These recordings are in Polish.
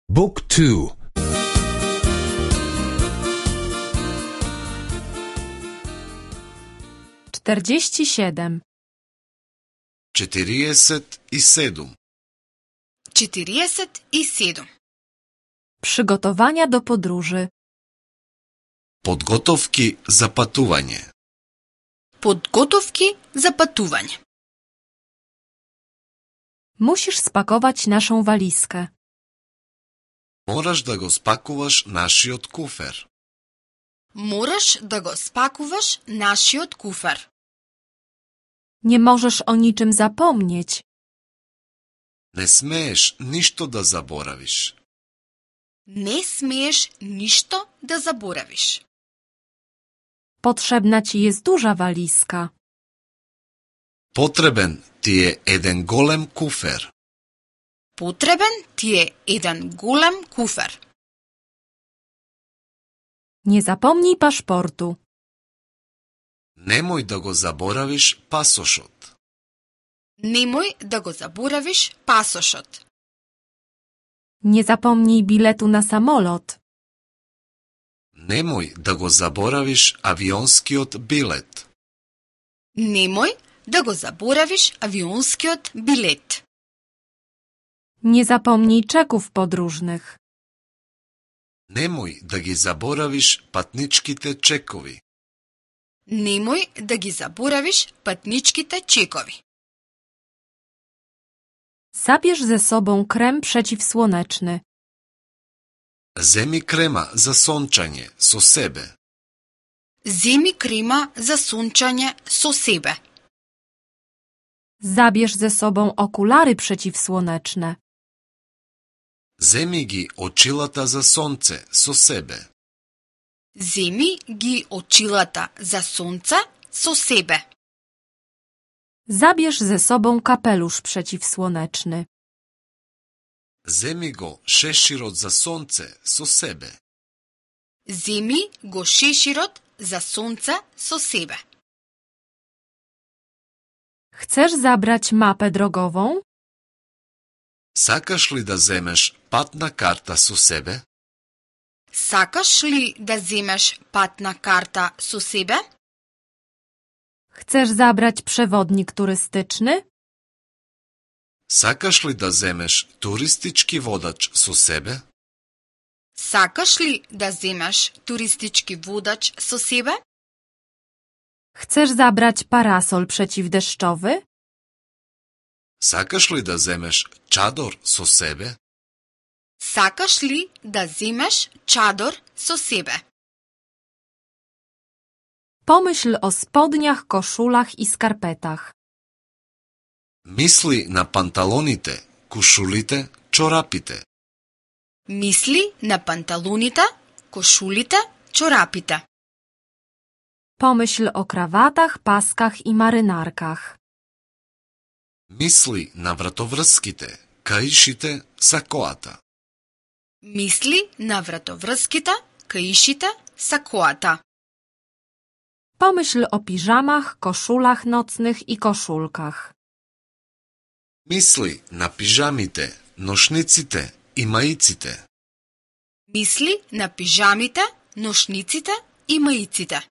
Book 2. 47. 47. 47. Przygotowania do podróży. Подготовки за пътување. Подготовки за пътување. Musisz spakować naszą walizkę. Мораш да го спакуваш нашиот куфер. Мораш да го спакуваш нашиот куфер. Nie możesz o niczym zapomnieć. Не смееш ништо да заборавиш. Не смееш ништо да заборавиш. Potrzebna ci jest duża walizka. Потребен ти е еден голем куфер. Потребен ти е еден голем куфер. Nie zapomnij paszportu. Немој да го заборавиш пасошот. Немој да го заборавиш пасошот. Nie zapomnij biletu na samolot. Немој да го заборавиш авионскиот билет. Немој да го заборавиш авионскиот билет. Nie zapomnij czeków podróżnych. Немој да ги заборавиш патничките чекови. Немој да ги заборавиш патничките чекови. Zabierz ze sobą krem przeciwsłoneczny. Земи крема за сончање со себе. Земи крема за сончање со себе. Zabierz ze sobą okulary przeciwsłoneczne. Земи ги очилата за сонце со себе. Земи ги очилата за сонце со себе. Zabierz ze sobą kapelusz przeciwsłoneczny. Земи го шеширот за сонце со себе. Земи го шеширот за сонце со себе. Chcesz zabrać mapę drogową? Сакаш ли да земеш патна карта со себе? Сакаш ли да земеш патна карта со себе? Chcesz zabrać przewodnik turystyczny? Сакаш ли да земеш туристички водач со себе? Сакаш ли да земеш туристички водач со себе? Chcesz zabrać parasol przeciwdeszczowy? Сакаш ли да земеш чадор со себе? Сакаш ли да земеш чадор со себе? Pomyśl o spodniach, koszulach i skarpetach. Мисли на панталоните, кушулите, чорапите. Мисли на панталоните, кошулите, чорапите. Pomyśl o krawatach, paskach i marynarkach. Мисли на вратоврските, каишите, сакоата. Мисли на вратовръзките, каишите, сакоата. Pomyśl o piżamach, koszulach nocnych i koszulkach. Мисли на пижамите, ношниците и маиците. Мисли на пижамите, ношниците и маиците.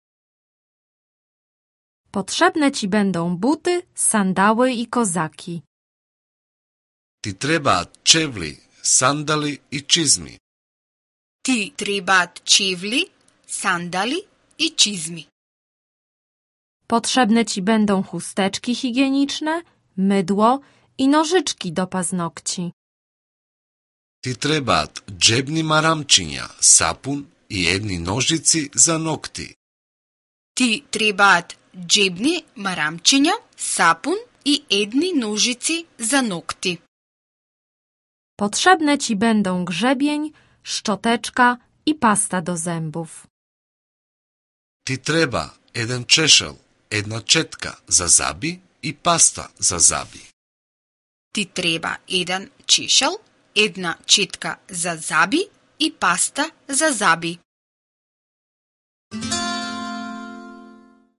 Potrzebne ci będą buty, sandały i kozaki. Ти требаат чевли, сандали и чизми. Ти требаат чевли, сандали и чизми. Potrzebne ci będą chusteczki higieniczne, mydło i nożyczki do paznokci. Ти требаат джебни марамчиња, сапун и едни ножици за ногти. Ти требаат джебни марамчиња, сапун и едни ножици за ногти. Potrzebne ci będą grzebień, szczoteczka i pasta do zębów. Ти треба еден чешел, една четка за заби и паста за заби. Ти треба еден чешел, една четка за заби и паста за заби.